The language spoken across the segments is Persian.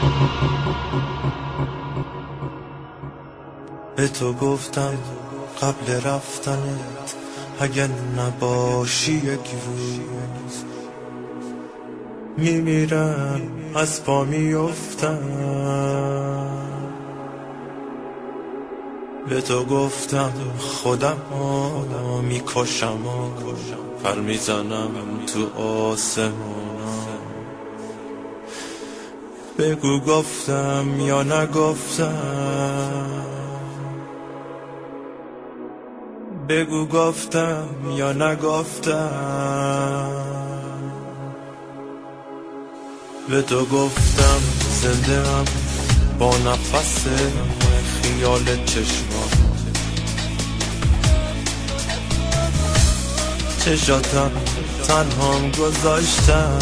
به تو گفتم قبل رفتنت اگه نباشی یک روز میمیرم، از پا میافتم. به تو گفتم خودم میکشم و پر میزنم تو آسمونم. بگو گفتم یا نگفتم، بگو گفتم یا نگفتم. به تو گفتم زنده ام با نفس خیال چشمام، چشاتم تنهام گذاشتم.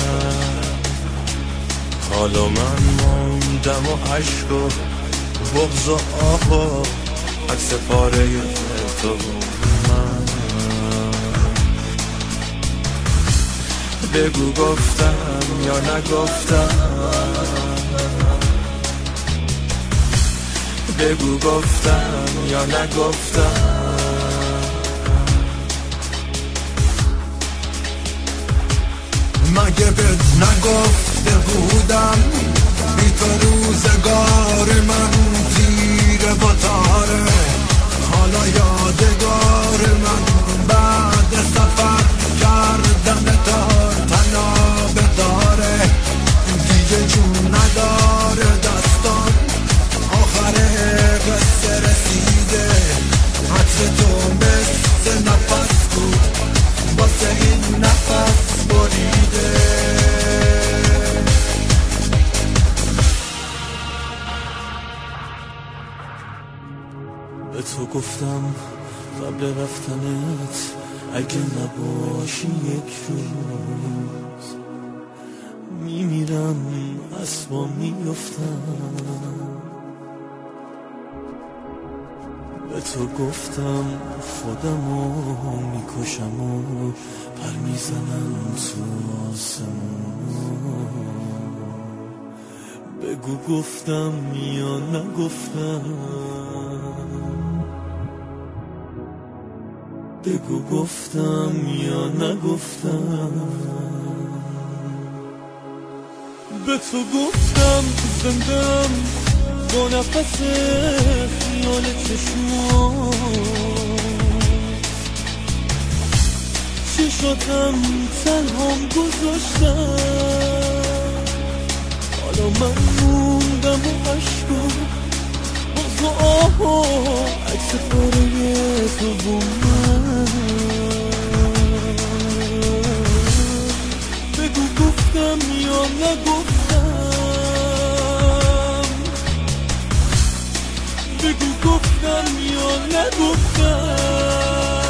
حالا من موندم و عشق و بغض و آه و عکس پاره تو من. بگو گفتم یا نگفتم، بگو گفتم یا نگفتم. مگه بهت نگفته بودم بی تو روزگار من تیره و تاره؟ حالا یادگار من بعد سفر کردن تار تناب داره. دیگه جون نداره دستان، آخر قصه رسیده. عطر تو مثل نفس بود واسه این نفس بریده. به تو گفتم قبل رفتنت اگه نباشی یک روز میمیرم، از پا میافتم. به تو گفتم خودمو میکشم و پر میزنم تو آسمون. بگو گفتم یا نگفتم، بگو گفتم یا نگفتم. به تو گفتم زندم با نفس خیال چشاتم تنهام گذاشتم. حالا من موندم و عشق و بغض و آه و عکس پاره تو با من. بگو گفتم یا نگفتم، بگو گفتم یا نگفتم.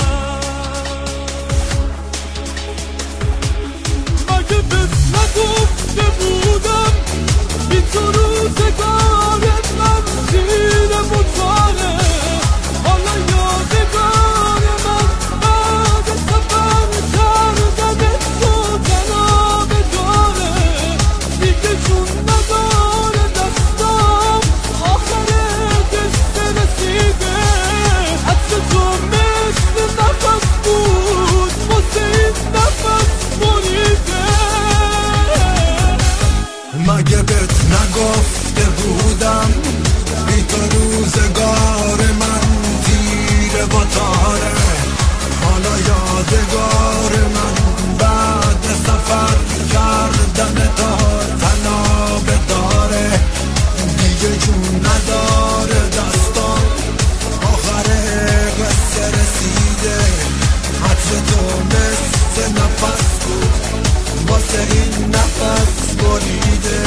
مگه بهت نگفته بودم بی تو روزگار من تیره و تاره؟ حالا یادگار من بعد سفر کردن تو تناب داره. دیگه جون نداره دستام، آخر قصه رسیده. عطر تو مثل نفس بود واسه این نفس بریده. مگه بهت نگفته بودم بی تو روزگار من تیره و تاره؟ حالا یادگار من بعد سفر کردن تار تناب داره. دیگه جون نداره دستان، آخر قصه رسیده. عطر تو مثل نفس بود واسه این نفس بریده.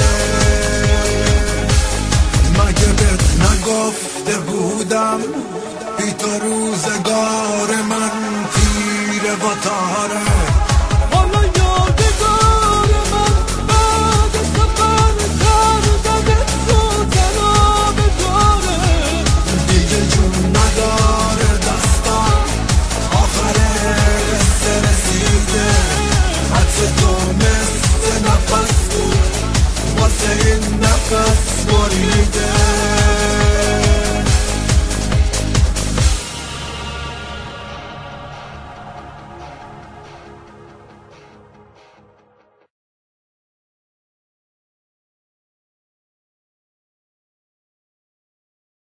مگه بهت نگفته بودم بی تو روزگار من تیره و تاره؟ حالا یادگار من بعد سفر کردن تو تناب داره. دیگه جون نداره دستان، آخر قصه رسیده. عطر تو مثل نفس بود واسه این نفس وسط